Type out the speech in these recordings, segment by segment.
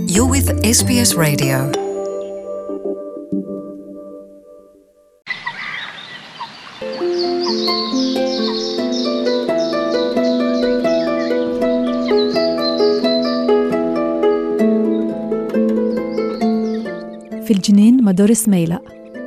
You're with SBS Radio. في الجنين مدور سميلة.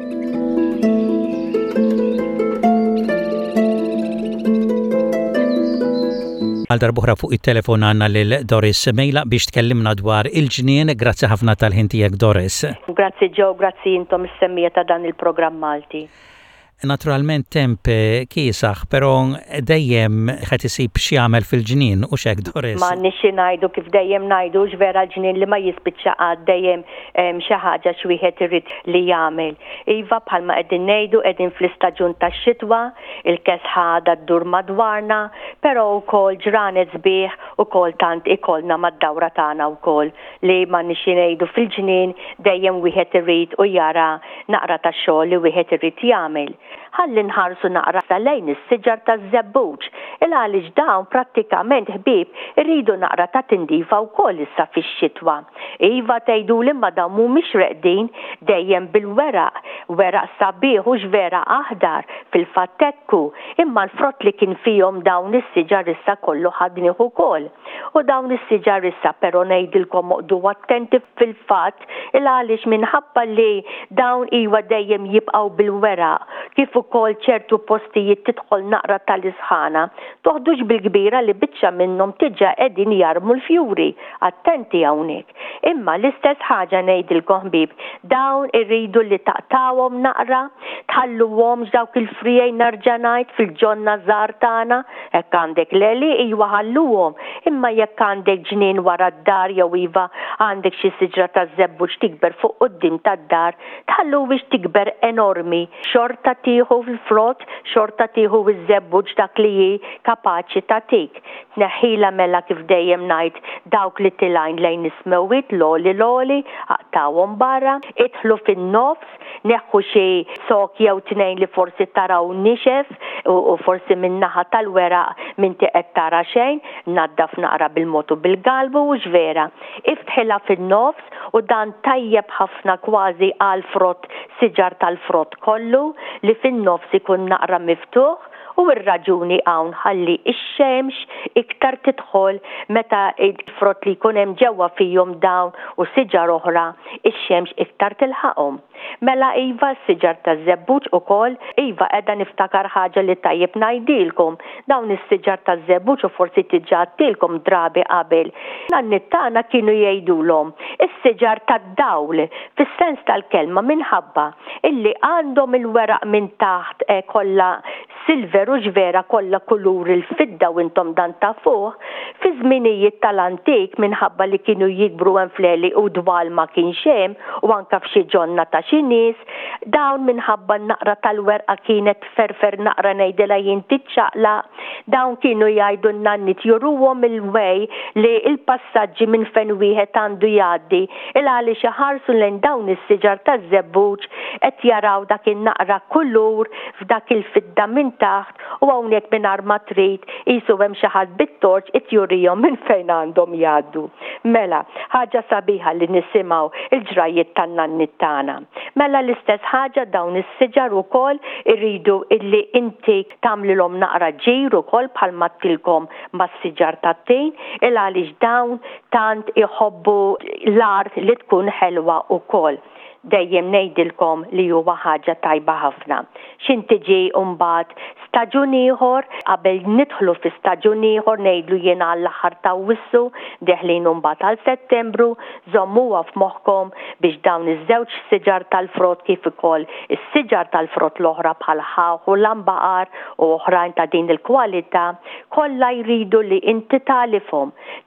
għal darbuħra fuq il-telefon għanna l-Doris Mejla biex tkellimna dwar il-ġnien. Grazzi ħafna tal-ħin tiegħek, Doris. Grazzi Joe, grazzi intom is-semmija ta' dan il-programm Malti. Naturalment temp kiesaħ, però dejjem qed isib x'jagħmel fil-ġnien u x'hekk, Doris. Ma nixxi ngħidu kif dejjem ngħidu x'vera l-ġnien li ma jispiċċa għad dejjem xi ħaġa x'wieħed irid li jagħmel. Iva bħalma qegħdin ngħidu qegħdin fl-istaġun tax-xitwa, il-kesħa għadha ddur madwarna, però wkoll ġranet sbieħ ukoll tant ikollna mad-dawra tagħna wkoll li ma nixxi ngħidu fil-ġnien dejjem wieħed irid u jara naqra tax-xogħol li wieħed irid jagħmel. Ħalli nħarsu naqra lejn is-siġar taż-żebbuġ għaliex dawn prattikament ħbieb irridu naqra ta' tindifa wkoll issa fix-xitwa. Iva tgħiduli imma dawn mhumiex reqdin dejjem bil-weraq, weraq sabiħ u x'veraq aħdar fil-fattekku, imma l-frott li kien fihom dawn is-siġar issa kollu ħadnieh ukoll. U dawn is-siġar issa però ngħidilkom oqdu attenti fil-fatt għaliex minħabba li dawn iva dejjem jibqgħu bil-weraq kif ukoll ċertu postijiet tidħol naqra tal-isħana, toħdux bil-kbira li biċċa minnhom tiġa qegħdin jarmu l-fjuri. Attenti hawnhekk. Imma l-istess ħaġa ngħidilkom ħbieb, dawn irridu li taqtawhom naqra, tħalluhom dawk il-frijej nerġa' ngħid fil-ġonna żgħar tagħna, hekk għandek leli iwa ħalluhom. Imma jekk għandek ġnien wara d-dar jew iva għandek xi siġra taż-żebbuġ tikber fuq quddiem tad-dar, tħallu biex tikber enormi. Xorta tieħu fil-frott, xorta tieħu iż-żebbuġ dak li hi kapaċi tagħtik. Tneħħila mela kif dejjem ngħid dawk li tilajn lejn ismewit loli aqtawhom barra, idħlu fin-nofs, neħħu xi sok jew tnejn li forsi taraw nixef u forsi min-naħa tal-weraq minti qed tara xejn, naddaf naqra bil-mod u bil-galbu u x'vera. Iftħilha fin-nofs u dan tajjeb ħafna kważi għal frott siġar tal-frott kollu li fin-nofs ikun naqra miftuħ. U r-raġuni hawn ħalli ix-xemx iktar tidħol meta il-frott li jkun hemm ġewwa fihom dawn u siġar oħra, ix-xemx iktar tilħaqhom. Mela iva s-siġar taż-żebbuġ ukoll, iva qiegħda niftakar ħaġa li tajjeb ngħidilkom. Dawn is-siġar taż-żebbuġ u forsi tiġġatilkom drabi qabel. N-nannit tagħna kienu jgħidulhom is-siġar tad-dawl fis-sens tal-kelma minħabba illi għandhom il-weraq minn taħt kollha silver u ġvera kollha kulur il-fidda u intom dan ta' fuq, fi żminijiet tal-antik minħabba li kienu jikbru hemm fleli u dwal ma kienx hemm u anke f'xi ġonna ta' xi nies, dawn minħabba naqra tal-werqa kienet ferfer naqra ngħidilha jien tiċċaqla, dawn kienu jgħidu n-nannit juruhom il-wej li il-passaġġi minn fejn wieħed għandu jgħaddi għaliex iħarsu lejn dawn is-siġar taż-żebbuġ qed jaraw dak in-naqra kulur f'dak il-fidda minn taħt u hawnhekk mingħajr ma trid qisu hemm xi ħadd bit-torċ qed jurihom minn fejn għandhom jgħaddu. Mela, ħaġa sabiħa li nisimgħu il-ġrajiet tan-nannit tagħna. Mela l-istess ħaġa dawn is-siġar ukoll irridu illi inti tagħmlilhom naqra ġir ukoll bħalma tilkom mas-siġar tat-tejn għaliex dawn tant iħobbu l-art li tkun ħelwa ukoll. Dejjem ngħidilkom li huwa ħaġa tajba ħafna. X'intiġi mbagħad staġun ieħor qabel nidħlu fi staġun ieħor ngħidlu jiena għall-aħħar ta' Awwissu deħlin mbagħad għal Settembru, żommuha f'moħħkom biex dawn iż-żewġ siġar tal-frott kif ukoll is-siġar tal-frott l-oħra bħal ħaħ u l-ambaqar u oħrajn ta' din il-kwalità kollha jridu li inti talifhom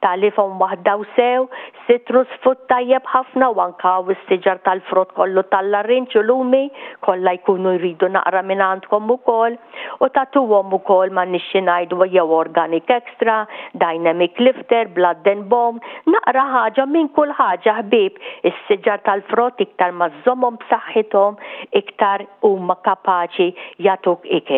waħda u sew, sitrus fut tajjeb ħafna u anke is-siġar tal-frott kollu tal-arrinċ u lumi kollha jkunu jridu naqra minn għandkom ukoll u tagħtuhom ukoll ma nixxi ngħidu jew organic extra, dynamic lifter, blood and bone, naqra ħaġa minn kull ħaġa ħbieb. Is-siġar tal-frott iktar ma żommhom b'saħħithom iktar huma kapaċi jagħtuk ikel.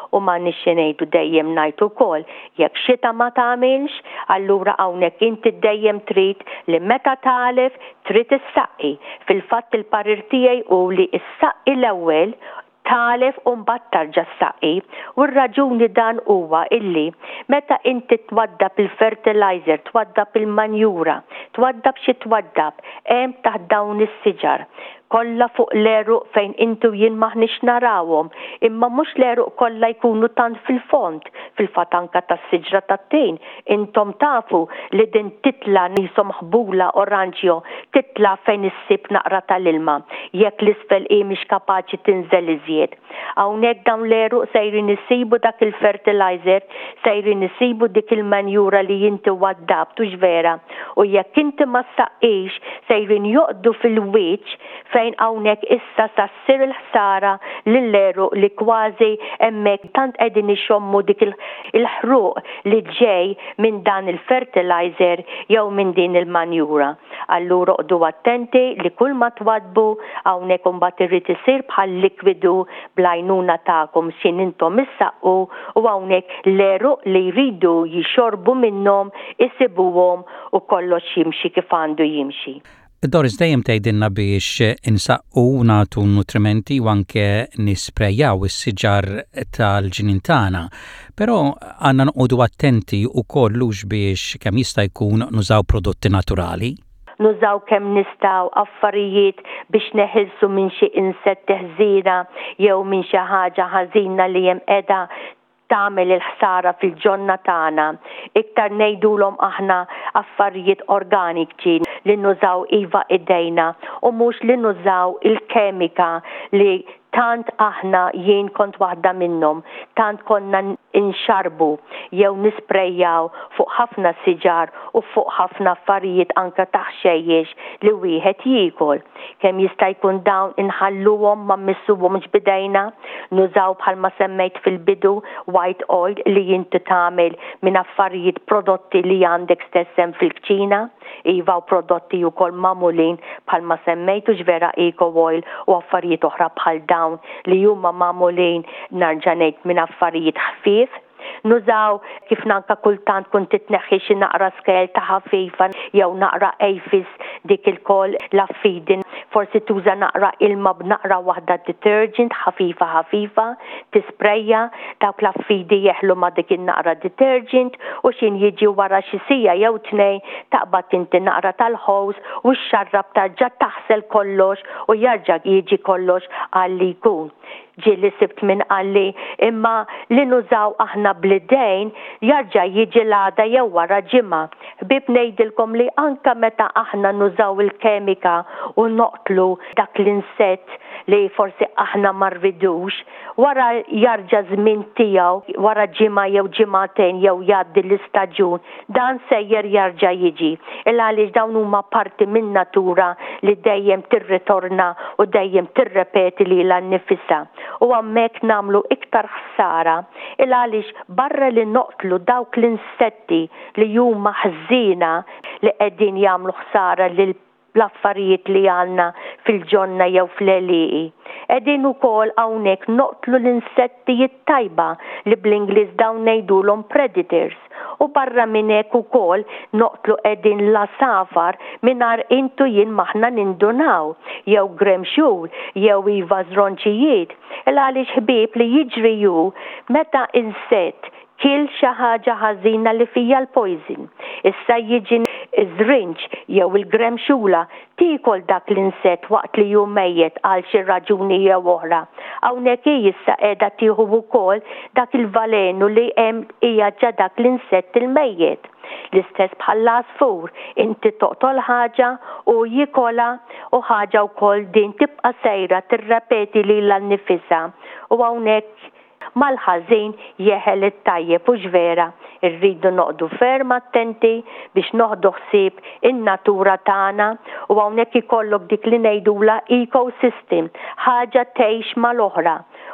u ma nixxi ngħidu dejjem ngħidu wkoll jekk xita ma tagħmilx, allura hawnhekk inti dejjem trid li meta talef trid issaqqi. Fil-fatt il-parir tiegħi hu li issaqqi l-ewwel talef u mbagħad tarġa' ssaqqi u r-raġuni dan huwa illi meta inti twaddab il-fertilizer, twaddab il-manjura, twaddab xi twaddab hemm taħt dawn is-siġar kollha fuq l-eruq fejn intu jien maħniex narawhom, imma mhux l-eruq kollha jkunu tant fil-fond, fil-fatt anke tas-siġra tat-tejn. Intom tafu li din titla' nisom ħbula oranġjo titla' fejn issib naqra tal-ilma, jekk l-isfel hi mhix kapaċi tinżel iżjed. Hawnhekk dawn l-eruq sejrin isibu dak il-fertilizer, sejrin isibu dik il-manjura li inti waddabtu x'vera, u jekk inti ma ssaqqix sejrin joqdu fil-wiċċ fejn hawnhekk issa sassir il-ħsara lill-eruq li kważi hemmhekk tant qegħdin ixommu dik il-ħruq li ġej minn dan il-fertilizer jew minn din il-manjura. Allura qdu attenti li kull ma twadbu hawnhekk imbagħad irid isir bħal likwidu bl-għajnuna tagħkom x'in intom issaqqu u hawnhekk l-eruq li jridu jixorbu minnhom isibuhom u kollox jimxi kif għandu jimxi. Doris, dejjem tgħidilna biex insaqqu nagħtu nutrimenti u anke nisprejjaw is-siġar tal-ġinien tagħna, però għandna noqogħdu attenti wkoll lux biex kemm jista' jkun nużaw prodotti naturali. Nużaw kemm nistgħu affarijiet biex neħilsu minn xi insetti ħżiena jew minn xi ħaġa ħażina li hemm qiegħda tagħmel il-ħsara fil-ġonna tagħna. Iktar ngħidulhom aħna affarijiet organiċi li nużaw iva idejna u mhux li nużaw il-kemika li tant aħna jien kont waħda minnhom, tant konna inxarbu jew nisprejjaw fuq ħafna siġar u fuq ħafna affarijiet anke taħxejjex li wieħed jiekol. Kemm jista' jkun dawn inħalluhom ma missuhomx bidejna, nużaw bħalma semmejt fil-bidu white oil li inti tagħmel minn affarijiet prodotti li għandek stess hemm fil-kċina, iva u prodotti wkoll magħmulin bħalma semmejtu ġvera eco oil u affarijiet oħra bħal dawn li huma magħmulin narġa' ngħid minn affarijiet ħfief. Nużaw kif nanka kultant kont titneħħi xi naqra skel ta' ħafifa jew naqra ejfis dik il-kol laffidin. Forsi tuża naqra ilma b'naqra waħda detergent ħafifa tisprejja dawk laffidi jeħlu ma' dik in-naqra detergent u xin jiġi wara xi sija jew tnejn taqbad inti naqra tal-ħows u x-xarrab tarġa' taħsel kollox u jarġa' jiġi kollox għalli jkun. Ġieli sibt minn qalli imma li nużaw aħna blidejn jarġa' jiġi l-għada jew wara ġimgħa. Ħbieb ngħidilkom li anke meta aħna nużaw il-kemika u noqtlu dak l-insett li forsi aħna ma rridux, wara jarġa' żmien tiegħu wara ġimgħa jew ġimagħtejn jew jgħaddi l-istaġun, dan sejjer jarġa' jiġi. Għaliex dawn huma parti minn natura li dejjem tirritorna u dejjem tirrepeti lilha nnifisha. U hemmhekk nagħmlu iktar ħsara għaliex barra li noqtlu dawk l-insetti li huma ħżiena li qegħdin jagħmlu ħsara lil l-affarijiet li għandna fil-ġonna jew fl-eliqi. Qegħdin ukoll hawnhekk noqtlu l-insetti tajba li bl-Ingliż dawn ngħidulhom predators. U barra minn hekk ukoll noqtlu qegħdin la safar mingħajr intu jien maħna nindunaw jew gremxur jew iva żronċijiet. Għaliex ħbieb li jiġri ju meta insett kil xi ħaġa ħażina li fija l-poison. Issa jiġi żrinġ jew il-gremxula tiekol dak l-insett waqt li hu mejjed għal xi raġuni jew oħra. Hawnhekk issa qiegħda tieħu wkoll dak il-valenu li hemm hija ġa dak l-insett il-mejjed. L-istess bħall-għasfur, inti toqtol ħaġa u jikola u ħaġa wkoll din tibqa' sejra tirrepeti lilha nnifisha. U hawnhekk mal-ħażin jeħel it-tajjeb u ġvera. Irridu noqdu ferm attenti biex noħdu ħsieb in-natura tagħna u hawnhekk ikollok dik li ngħidula ecosystem, ħaġa tgħix mal-oħra.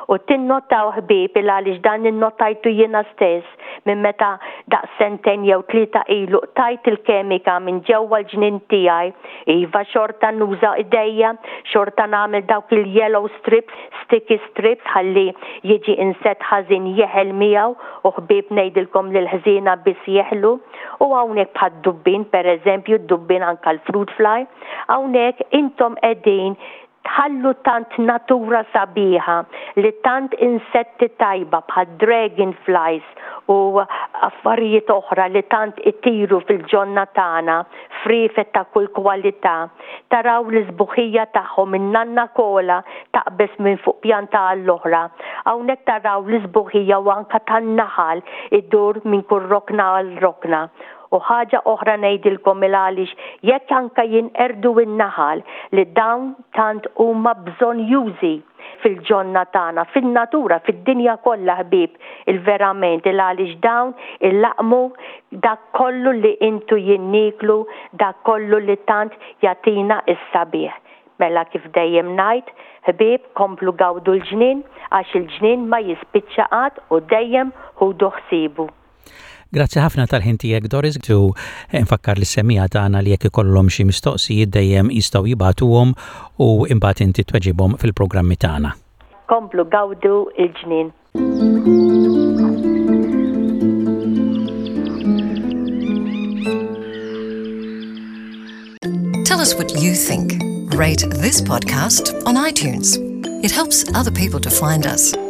u tinnotaw ħbieb għaliex dan innotajtu jiena stess minn meta daq sentejn jew 3 ilu tajt il-kemika minn ġewwa l-ġnien tiegħi, iva xorta nuża idejja, xorta nagħmel dawk il-yellow strips, sticky strips ħalli jiġi insett ħażin jeħel miegħu u ħbieb ngħidilkom li l-ħżiena biss jeħlu u hawnhekk bħad-dubbin pereżempju d-dubbin anke l-fruit fly, hawnhekk intom qegħdin tħallu tant natura sabiħa li tant insetti tajba bħal dragonflies u affarijiet oħra li tant itiru fil-ġonna tagħna frifet ta' kull kwalità. Taraw l-isbuħija tagħhom in-nanna kola taqbes minn fuq pjanta għall-oħra. Hawnhekk taraw l-isbuħija u anke tan-naħal idur minn kull rokna għal rokna. U ħaġa oħra ngħidilkom għaliex jekk anke jinqerdu in-naħal li dawn tant huma bżonjużi fil-ġonna tagħna, fin-natura, fid-dinja kollha ħbieb, il-verament għaliex dawn illaqmu dak kollu li intu jinniklu, dak kollu li tant jagħtina is-sabiħ. Mela kif dejjem ngħid, ħbieb komplu gawdu l-ġnien għax il-ġnien ma jispiċċa qatt u dejjem ħudu ħsibu. Grazzi ħafna tal-ħin tiegħek Doris, tu nfakkar li semija tagħna li jekk ikollhom xi mistoqsijiet dejjem jistgħu jibgħatuhom u imbagħad inti tweġibhom fil-programmi tagħna. Komplu gawdu il-ġnien. Tell us what you think. Rate this podcast on iTunes. It helps other people to find us.